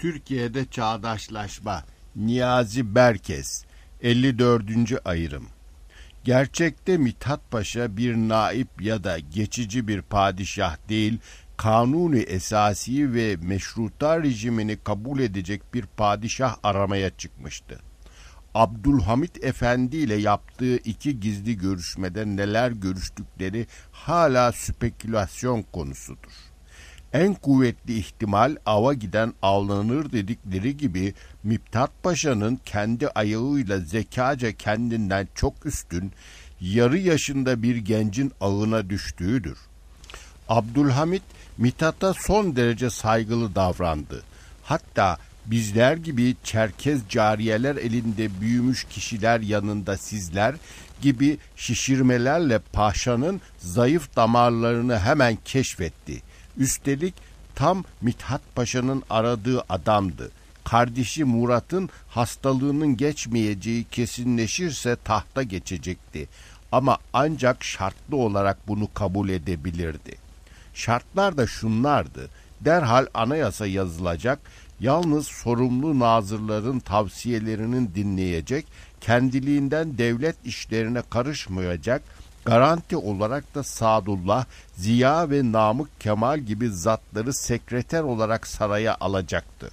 Türkiye'de çağdaşlaşma. Niyazi Berkes. 54. ayrım. Gerçekte Mithat Paşa bir naip ya da geçici bir padişah değil, kanuni esasi ve meşruta rejimini kabul edecek bir padişah aramaya çıkmıştı. Abdülhamit Efendi ile yaptığı 2 gizli görüşmede neler görüştükleri hala spekülasyon konusudur. En kuvvetli ihtimal ava giden avlanır dedikleri gibi Mithat Paşa'nın kendi ayağıyla zekaca kendinden çok üstün, yarı yaşında bir gencin ağına düştüğüdür. Abdülhamit Mithat'a son derece saygılı davrandı. Hatta bizler gibi Çerkez cariyeler elinde büyümüş kişiler yanında sizler gibi şişirmelerle paşanın zayıf damarlarını hemen keşfetti. Üstelik tam Mithat Paşa'nın aradığı adamdı. Kardeşi Murat'ın hastalığının geçmeyeceği kesinleşirse tahta geçecekti. Ama ancak şartlı olarak bunu kabul edebilirdi. Şartlar da şunlardı: derhal anayasa yazılacak, yalnız sorumlu nazırların tavsiyelerini dinleyecek, kendiliğinden devlet işlerine karışmayacak, garanti olarak da Sadullah, Ziya ve Namık Kemal gibi zatları sekreter olarak saraya alacaktı.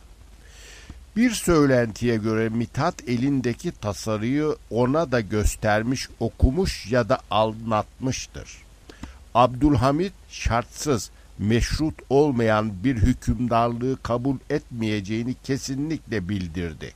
Bir söylentiye göre Mithat elindeki tasarıyı ona da göstermiş, okumuş ya da anlatmıştır. Abdülhamit şartsız, meşrut olmayan bir hükümdarlığı kabul etmeyeceğini kesinlikle bildirdi.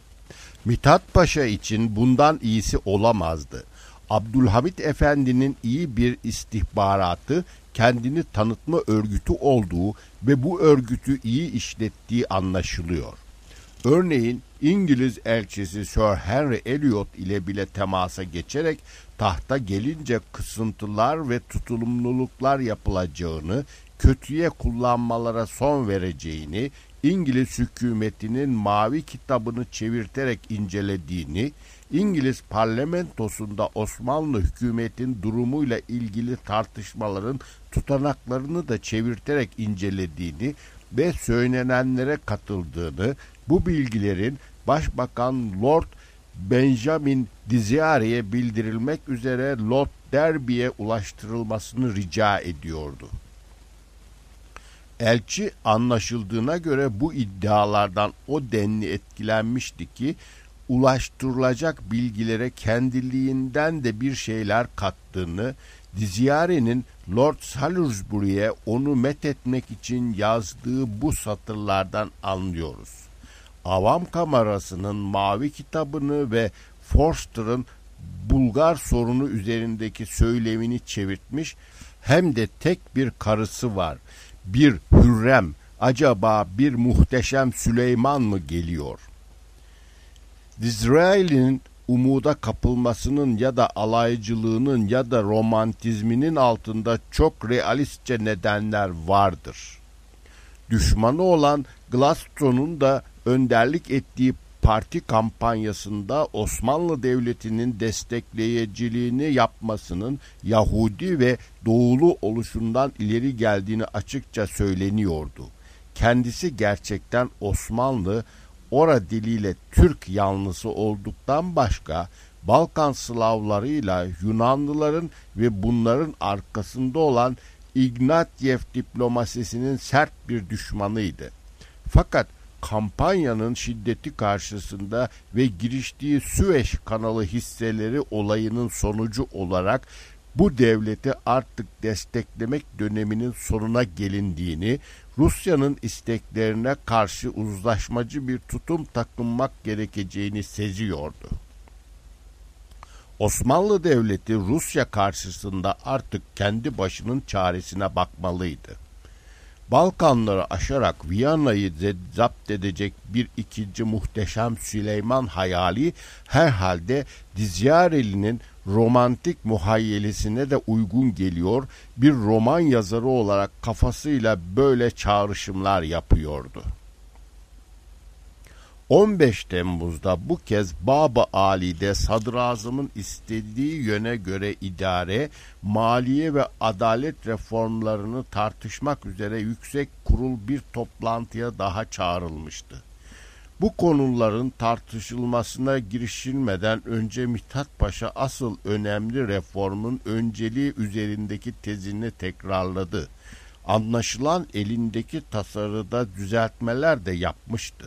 Mithat Paşa için bundan iyisi olamazdı. Abdülhamit Efendi'nin iyi bir istihbaratı, kendini tanıtma örgütü olduğu ve bu örgütü iyi işlettiği anlaşılıyor. Örneğin İngiliz elçisi Sir Henry Elliot ile bile temasa geçerek tahta gelince kısıntılar ve tutulumluluklar yapılacağını, kötüye kullanmalara son vereceğini, İngiliz hükümetinin mavi kitabını çevirterek incelediğini, İngiliz parlamentosunda Osmanlı hükümetin durumuyla ilgili tartışmaların tutanaklarını da çevirterek incelediğini ve söylenenlere katıldığını, bu bilgilerin Başbakan Lord Benjamin Disraeli'ye bildirilmek üzere Lord Derby'ye ulaştırılmasını rica ediyordu. Elçi anlaşıldığına göre bu iddialardan o denli etkilenmişti ki ulaştırılacak bilgilere kendiliğinden de bir şeyler kattığını, Disraeli'nin Lord Salisbury'e onu methetmek için yazdığı bu satırlardan anlıyoruz. Avam Kamerası'nın mavi kitabını ve Forster'ın Bulgar sorunu üzerindeki söylemini çevirtmiş, hem de tek bir karısı var. Bir Hürrem, acaba bir muhteşem Süleyman mı geliyor? Disraeli'nin umuda kapılmasının ya da alaycılığının ya da romantizminin altında çok realistçe nedenler vardır. Düşmanı olan Gladstone'un da önderlik ettiği parti kampanyasında Osmanlı Devleti'nin destekleyiciliğini yapmasının Yahudi ve Doğulu oluşundan ileri geldiğini açıkça söyleniyordu. Kendisi gerçekten Osmanlı, ora diliyle Türk yanlısı olduktan başka Balkan Slavlarıyla Yunanlıların ve bunların arkasında olan Ignatiev diplomasisinin sert bir düşmanıydı. Fakat kampanyanın şiddeti karşısında ve giriştiği Süveyş kanalı hisseleri olayının sonucu olarak bu devleti artık desteklemek döneminin sonuna gelindiğini, Rusya'nın isteklerine karşı uzlaşmacı bir tutum takınmak gerekeceğini seziyordu. Osmanlı Devleti Rusya karşısında artık kendi başının çaresine bakmalıydı. Balkanları aşarak Viyana'yı zapt edecek bir ikinci muhteşem Süleyman hayali herhalde Disraeli'nin romantik muhayyelesine de uygun geliyor, bir roman yazarı olarak kafasıyla böyle çağrışımlar yapıyordu. 15 Temmuz'da bu kez Bab-ı Ali'de Sadrazam'ın istediği yöne göre idare, maliye ve adalet reformlarını tartışmak üzere yüksek kurul bir toplantıya daha çağrılmıştı. Bu konuların tartışılmasına girişilmeden önce Mithat Paşa asıl önemli reformun önceliği üzerindeki tezini tekrarladı. Anlaşılan elindeki tasarıda düzeltmeler de yapmıştı.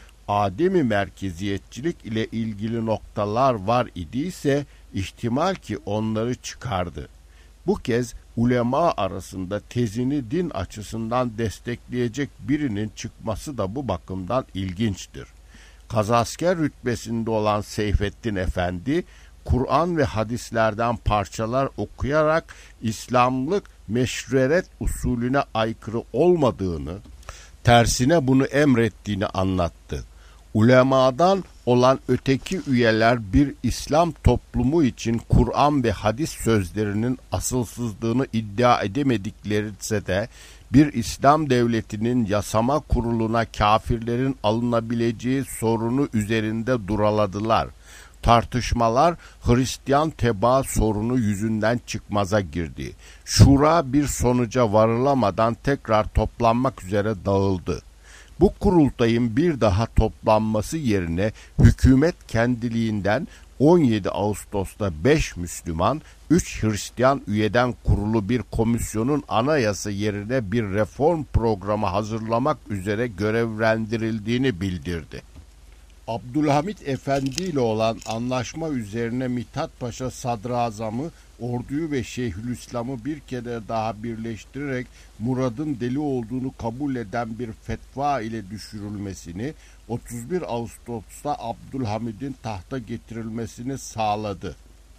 Ademi merkeziyetçilik ile ilgili noktalar var idiyse ihtimal ki onları çıkardı. Bu kez ulema arasında tezini din açısından destekleyecek birinin çıkması da bu bakımdan ilginçtir. Kazasker rütbesinde olan Seyfettin Efendi, Kur'an ve hadislerden parçalar okuyarak İslamlık meşruiyet usulüne aykırı olmadığını, tersine bunu emrettiğini anlattı. Ulemadan olan öteki üyeler bir İslam toplumu için Kur'an ve hadis sözlerinin asılsızlığını iddia edemediklerse de bir İslam devletinin yasama kuruluna kafirlerin alınabileceği sorunu üzerinde duraladılar. Tartışmalar Hristiyan tebaa sorunu yüzünden çıkmaza girdi. Şura bir sonuca varılamadan tekrar toplanmak üzere dağıldı. Bu kurultayın bir daha toplanması yerine hükümet kendiliğinden 17 Ağustos'ta 5 Müslüman, 3 Hristiyan üyeden kurulu bir komisyonun anayasa yerine bir reform programı hazırlamak üzere görevlendirildiğini bildirdi. Abdülhamit Efendi ile olan anlaşma üzerine Mithat Paşa Sadrazam'ı, orduyu ve Şeyhülislam'ı bir kere daha birleştirerek Murad'ın deli olduğunu kabul eden bir fetva ile düşürülmesini, 31 Ağustos'ta Abdülhamid'in tahta getirilmesini sağladı.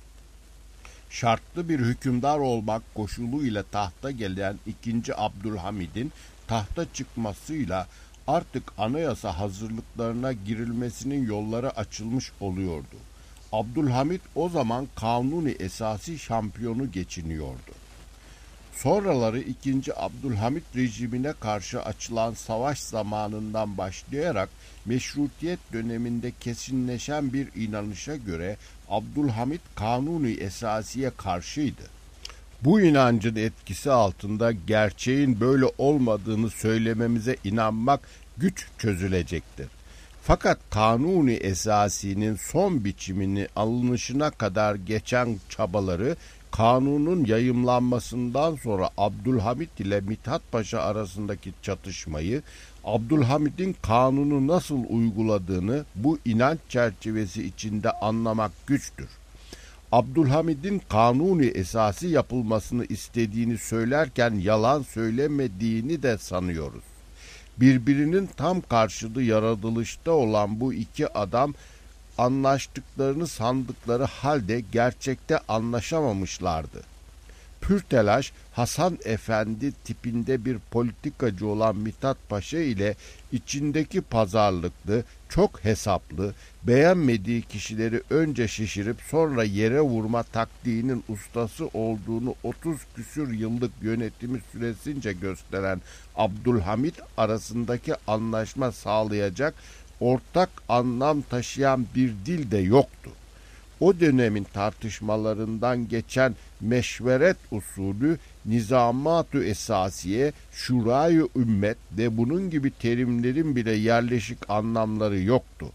Şartlı bir hükümdar olmak koşuluyla tahta gelen 2. Abdülhamid'in tahta çıkmasıyla artık anayasa hazırlıklarına girilmesinin yolları açılmış oluyordu. Abdülhamid o zaman kanuni esası şampiyonu geçiniyordu. Sonraları 2. Abdülhamid rejimine karşı açılan savaş zamanından başlayarak meşrutiyet döneminde kesinleşen bir inanışa göre Abdülhamid kanuni esasiye karşıydı. Bu inancın etkisi altında gerçeğin böyle olmadığını söylememize inanmak güç çözülecektir. Fakat kanuni esasinin son biçimini alınışına kadar geçen çabaları, kanunun yayımlanmasından sonra Abdülhamid ile Mithat Paşa arasındaki çatışmayı, Abdülhamid'in kanunu nasıl uyguladığını bu inanç çerçevesi içinde anlamak güçtür. Abdülhamid'in kanuni esası yapılmasını istediğini söylerken yalan söylemediğini de sanıyoruz. Birbirinin tam karşılığı yaratılışta olan bu iki adam anlaştıklarını sandıkları halde gerçekte anlaşamamışlardı. Pürtelaş Hasan Efendi tipinde bir politikacı olan Mithat Paşa ile içindeki pazarlıklı, çok hesaplı, beğenmediği kişileri önce şişirip sonra yere vurma taktiğinin ustası olduğunu 30 küsür yıllık yönetimi süresince gösteren Abdülhamid arasındaki anlaşma sağlayacak, ortak anlam taşıyan bir dil de yoktu. O dönemin tartışmalarından geçen meşveret usulü, nizamat-ı esasiye, şurayı ümmet ve bunun gibi terimlerin bile yerleşik anlamları yoktu.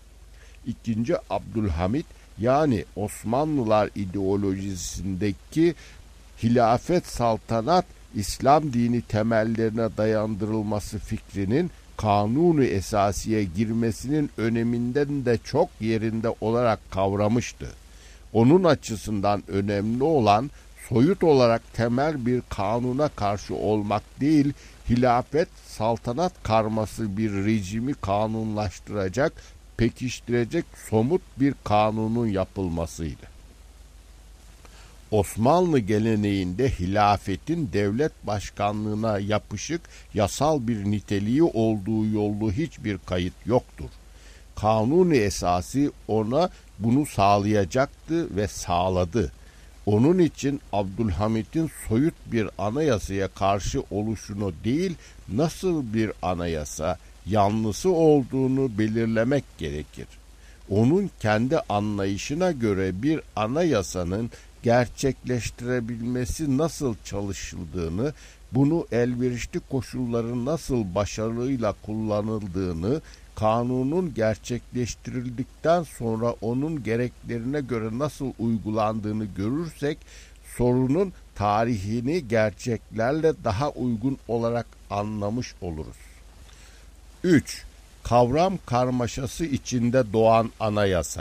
2. Abdülhamid yani Osmanlılar ideolojisindeki hilafet saltanat, İslam dini temellerine dayandırılması fikrinin kanunu esasiye girmesinin öneminden de çok yerinde olarak kavramıştı. Onun açısından önemli olan soyut olarak temel bir kanuna karşı olmak değil, hilafet saltanat karması bir rejimi kanunlaştıracak, pekiştirecek somut bir kanunun yapılmasıydı. Osmanlı geleneğinde hilafetin devlet başkanlığına yapışık yasal bir niteliği olduğu yollu hiçbir kayıt yoktur. Kanuni esası ona bunu sağlayacaktı ve sağladı. Onun için Abdülhamid'in soyut bir anayasaya karşı oluşunu değil, nasıl bir anayasa yanlısı olduğunu belirlemek gerekir. Onun kendi anlayışına göre bir anayasanın gerçekleştirebilmesi nasıl çalışıldığını, bunu elverişli koşulların nasıl başarıyla kullanıldığını, kanunun gerçekleştirildikten sonra onun gereklerine göre nasıl uygulandığını görürsek, sorunun tarihini gerçeklerle daha uygun olarak anlamış oluruz. 3. Kavram karmaşası içinde doğan anayasa.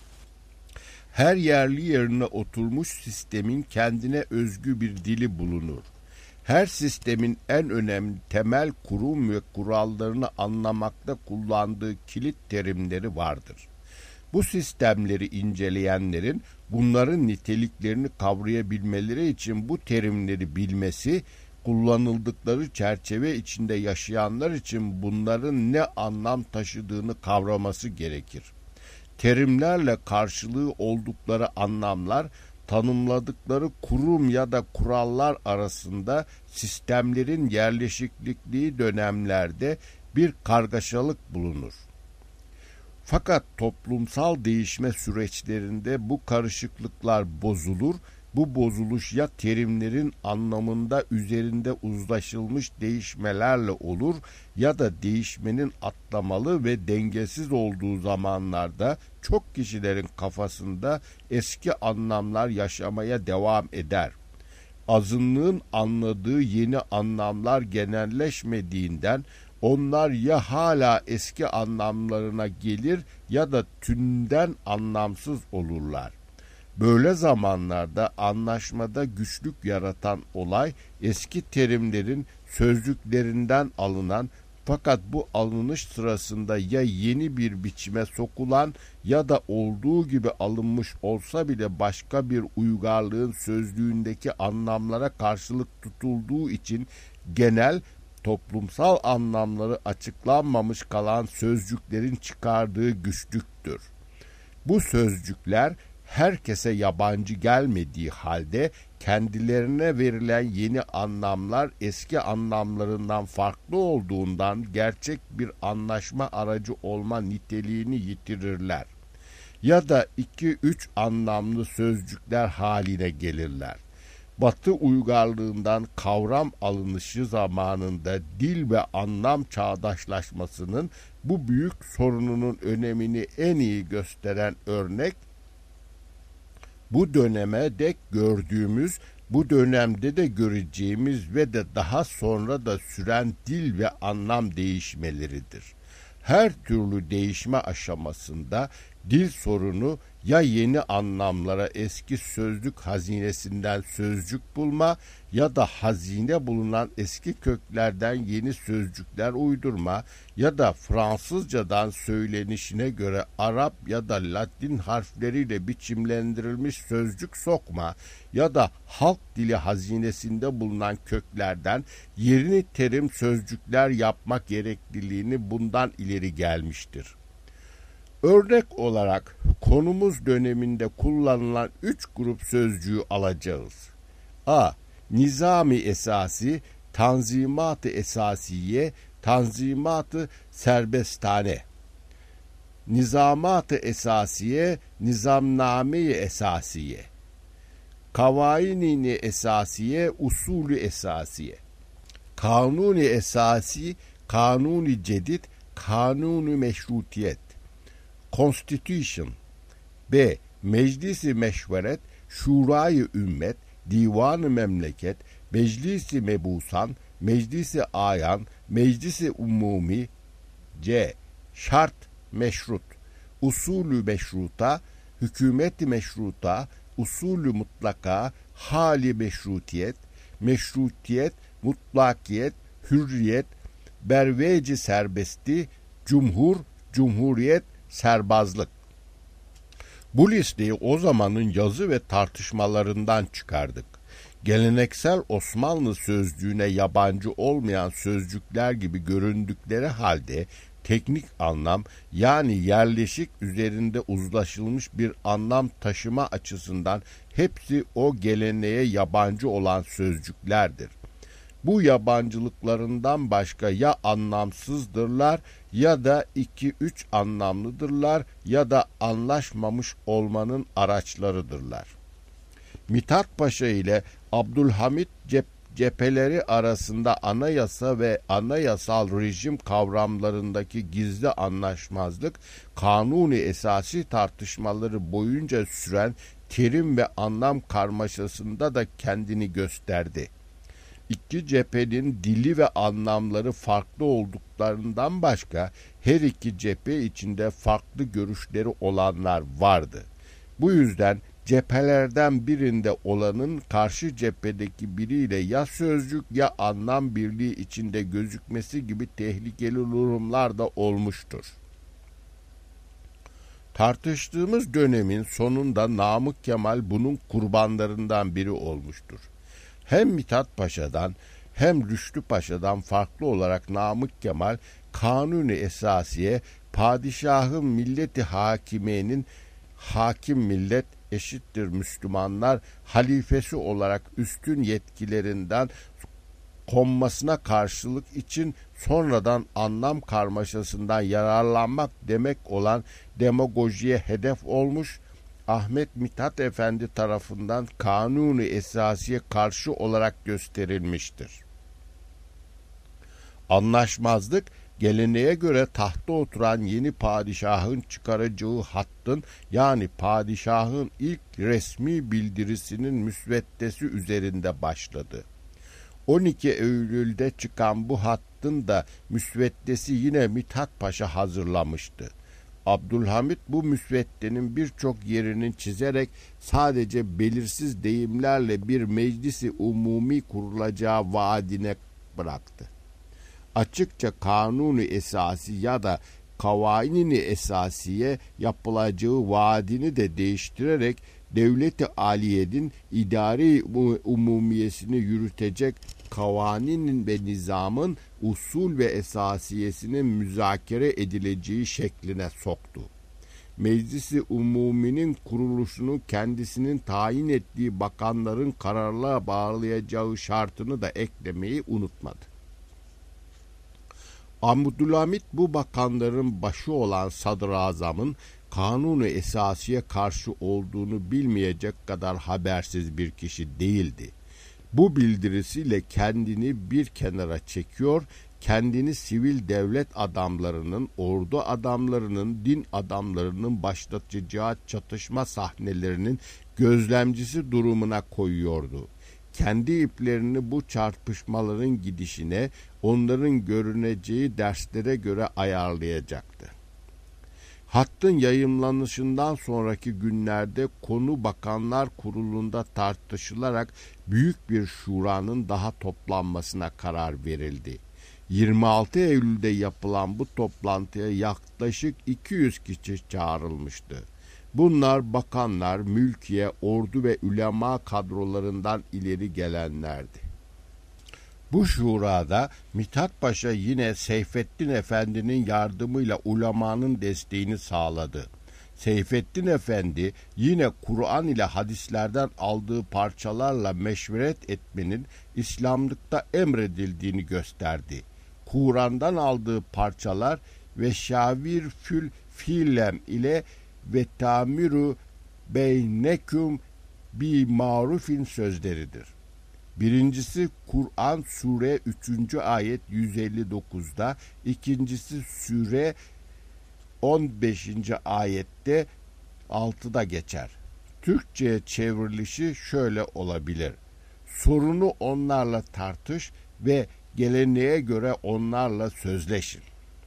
Her yerli yerine oturmuş sistemin kendine özgü bir dili bulunur. Her sistemin en önemli temel kurum ve kurallarını anlamakta kullandığı kilit terimleri vardır. Bu sistemleri inceleyenlerin bunların niteliklerini kavrayabilmeleri için bu terimleri bilmesi, kullanıldıkları çerçeve içinde yaşayanlar için bunların ne anlam taşıdığını kavraması gerekir. Terimlerle karşılığı oldukları anlamlar, tanımladıkları kurum ya da kurallar arasında sistemlerin yerleşikliği dönemlerde bir kargaşalık bulunur. Fakat toplumsal değişme süreçlerinde bu karışıklıklar bozulur. Bu bozuluş ya terimlerin anlamında üzerinde uzlaşılmış değişmelerle olur ya da değişmenin atlamalı ve dengesiz olduğu zamanlarda çok kişilerin kafasında eski anlamlar yaşamaya devam eder. Azınlığın anladığı yeni anlamlar genelleşmediğinden onlar ya hala eski anlamlarına gelir ya da tümden anlamsız olurlar. Böyle zamanlarda anlaşmada güçlük yaratan olay eski terimlerin sözlüklerinden alınan fakat bu alınış sırasında ya yeni bir biçime sokulan ya da olduğu gibi alınmış olsa bile başka bir uygarlığın sözlüğündeki anlamlara karşılık tutulduğu için genel toplumsal anlamları açıklanmamış kalan sözcüklerin çıkardığı güçlüktür. Bu sözcükler herkese yabancı gelmediği halde kendilerine verilen yeni anlamlar eski anlamlarından farklı olduğundan gerçek bir anlaşma aracı olma niteliğini yitirirler. Ya da 2-3 anlamlı sözcükler haline gelirler. Batı uygarlığından kavram alınışı zamanında dil ve anlam çağdaşlaşmasının bu büyük sorununun önemini en iyi gösteren örnek, bu döneme dek gördüğümüz, bu dönemde de göreceğimiz ve de daha sonra da süren dil ve anlam değişmeleridir. Her türlü değişme aşamasında dil sorunu ya yeni anlamlara eski sözlük hazinesinden sözcük bulma ya da hazine bulunan eski köklerden yeni sözcükler uydurma ya da Fransızcadan söylenişine göre Arap ya da Latin harfleriyle biçimlendirilmiş sözcük sokma ya da halk dili hazinesinde bulunan köklerden yeni terim sözcükler yapmak gerekliliğini bundan ileri gelmiştir. Örnek olarak konumuz döneminde kullanılan 3 grup sözcüğü alacağız. A. Nizami esasi, tanzimat-ı esasiye, tanzimat-ı serbestane. Nizamat-ı esasiye, nizamname-i esasiye. Kavaini esasiye, usulü esasiye. Kanuni esasi, kanuni cedid, kanuni meşrutiyet. Constitution. B. Meclisi meşveret, şurayı ümmet, divanı memleket, meclisi mebusan, meclisi ayan, meclisi umumi. C. Şart meşrut, usulü meşruta, hükümeti meşruta, usulü mutlaka, hali meşrutiyet, meşrutiyet, mutlakiyet, hürriyet, berveci serbesti, cumhur, cumhuriyet, serbazlık. Bu listeyi o zamanın yazı ve tartışmalarından çıkardık. Geleneksel Osmanlı sözcüğüne yabancı olmayan sözcükler gibi göründükleri halde teknik anlam yani yerleşik üzerinde uzlaşılmış bir anlam taşıma açısından hepsi o geleneğe yabancı olan sözcüklerdir. Bu yabancılıklarından başka ya anlamsızdırlar ya da 2-3 anlamlıdırlar ya da anlaşmamış olmanın araçlarıdırlar. Mithat Paşa ile Abdülhamit cepheleri arasında anayasa ve anayasal rejim kavramlarındaki gizli anlaşmazlık, kanuni esası tartışmaları boyunca süren terim ve anlam karmaşasında da kendini gösterdi. İki cephenin dili ve anlamları farklı olduklarından başka her iki cephe içinde farklı görüşleri olanlar vardı. Bu yüzden cephelerden birinde olanın karşı cephedeki biriyle ya sözcük ya anlam birliği içinde gözükmesi gibi tehlikeli durumlar da olmuştur. Tartıştığımız dönemin sonunda Namık Kemal bunun kurbanlarından biri olmuştur. Hem Mithat Paşa'dan hem Rüştü Paşa'dan farklı olarak Namık Kemal kanuni esasiye padişahın milleti hakimenin hakim millet eşittir Müslümanlar halifesi olarak üstün yetkilerinden konmasına karşılık için sonradan anlam karmaşasından yararlanmak demek olan demagojiye hedef olmuş, Ahmet Mithat Efendi tarafından kanuni esasiye karşı olarak gösterilmiştir. Anlaşmazlık, geleneğe göre tahta oturan yeni padişahın çıkaracağı hattın yani padişahın ilk resmi bildirisinin müsveddesi üzerinde başladı. 12 Eylül'de çıkan bu hattın da müsveddesi yine Mithat Paşa hazırlamıştı. Abdülhamit bu müsveddenin birçok yerini çizerek sadece belirsiz deyimlerle bir meclisi umumi kurulacağı vaadine bıraktı. Açıkça kanuni esası ya da kavaini esasiye yapılacağı vaadini de değiştirerek devlet-i aliyenin idari umumiyesini yürütecek kavaninin ve nizamın usul ve esasiyesinin müzakere edileceği şekline soktu. Meclisi Umumi'nin kuruluşunu kendisinin tayin ettiği bakanların kararla bağlayacağı şartını da eklemeyi unutmadı. Abdülhamit bu bakanların başı olan sadrazamın kanunu esasiye karşı olduğunu bilmeyecek kadar habersiz bir kişi değildi. Bu bildirisiyle kendini bir kenara çekiyor, kendini sivil devlet adamlarının, ordu adamlarının, din adamlarının başlatacağı çatışma sahnelerinin gözlemcisi durumuna koyuyordu. Kendi iplerini bu çarpışmaların gidişine, onların görüneceği derslere göre ayarlayacaktı. Hattın yayımlanışından sonraki günlerde konu Bakanlar Kurulu'nda tartışılarak büyük bir şuranın daha toplanmasına karar verildi. 26 Eylül'de yapılan bu toplantıya yaklaşık 200 kişi çağrılmıştı. Bunlar bakanlar, mülkiye, ordu ve ulema kadrolarından ileri gelenlerdi. Bu şurada Mithat Paşa yine Seyfettin Efendi'nin yardımıyla ulemanın desteğini sağladı. Seyfettin Efendi yine Kur'an ile hadislerden aldığı parçalarla meşveret etmenin İslamlıkta emredildiğini gösterdi. Kur'an'dan aldığı parçalar ve şavir fül filem ile ve tamiru beyneküm bi marufin sözleridir. Birincisi Kur'an Sure 3. ayet 159'da, ikincisi Sure 15. ayette 6'da geçer. Türkçe'ye çevrilişi şöyle olabilir: sorunu onlarla tartış ve geleneğe göre onlarla sözleşin.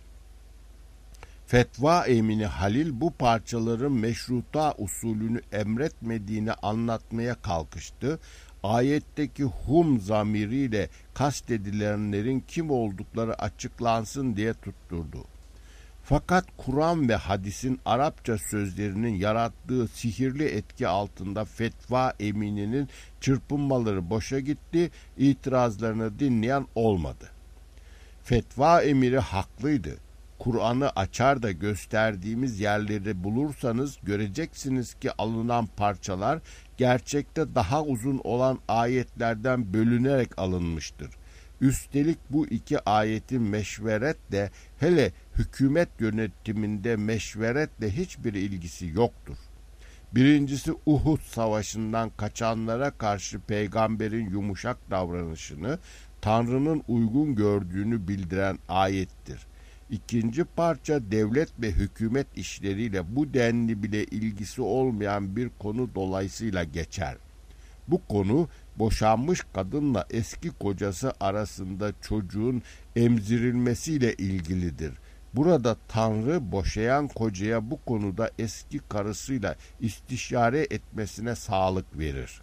Fetva Emini Halil bu parçaların meşruta usulünü emretmediğini anlatmaya kalkıştı. Ayetteki hum zamiriyle kastedilenlerin kim oldukları açıklansın diye tutturdu. Fakat Kur'an ve hadisin Arapça sözlerinin yarattığı sihirli etki altında Fetva Emini'nin çırpınmaları boşa gitti, itirazlarını dinleyen olmadı. Fetva Emiri haklıydı. Kur'an'ı açar da gösterdiğimiz yerleri bulursanız göreceksiniz ki alınan parçalar gerçekte daha uzun olan ayetlerden bölünerek alınmıştır. Üstelik bu iki ayetin meşveretle, hele hükümet yönetiminde meşveretle hiçbir ilgisi yoktur. Birincisi, Uhud savaşından kaçanlara karşı peygamberin yumuşak davranışını Tanrı'nın uygun gördüğünü bildiren ayettir. İkinci parça, devlet ve hükümet işleriyle bu denli bile ilgisi olmayan bir konu dolayısıyla geçer. Bu konu, boşanmış kadınla eski kocası arasında çocuğun emzirilmesiyle ilgilidir. Burada Tanrı boşayan kocaya bu konuda eski karısıyla istişare etmesine sağlık verir.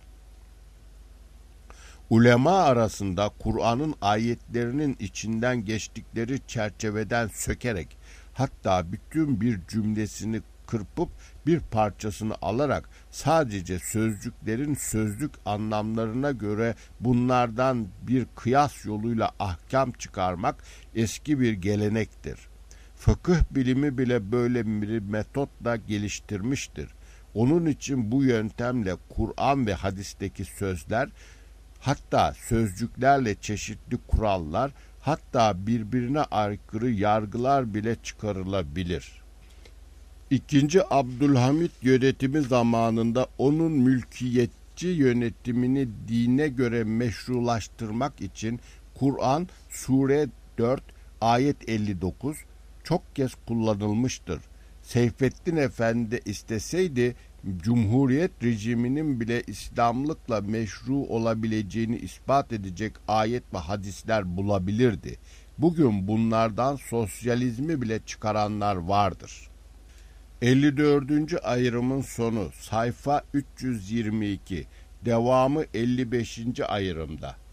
Ulema arasında Kur'an'ın ayetlerinin içinden geçtikleri çerçeveden sökerek, hatta bütün bir cümlesini kırpıp bir parçasını alarak sadece sözcüklerin sözlük anlamlarına göre bunlardan bir kıyas yoluyla ahkam çıkarmak eski bir gelenektir. Fıkıh bilimi bile böyle bir metotla geliştirmiştir. Onun için bu yöntemle Kur'an ve hadisteki sözler, hatta sözcüklerle çeşitli kurallar, hatta birbirine aykırı yargılar bile çıkarılabilir. İkinci Abdülhamit yönetimi zamanında onun mülkiyetçi yönetimini dine göre meşrulaştırmak için Kur'an Sure 4 ayet 59 çok kez kullanılmıştır. Seyfettin Efendi isteseydi Cumhuriyet rejiminin bile İslamlıkla meşru olabileceğini ispat edecek ayet ve hadisler bulabilirdi. Bugün bunlardan sosyalizmi bile çıkaranlar vardır. 54. ayrımın sonu, sayfa 322, devamı 55. ayrımda.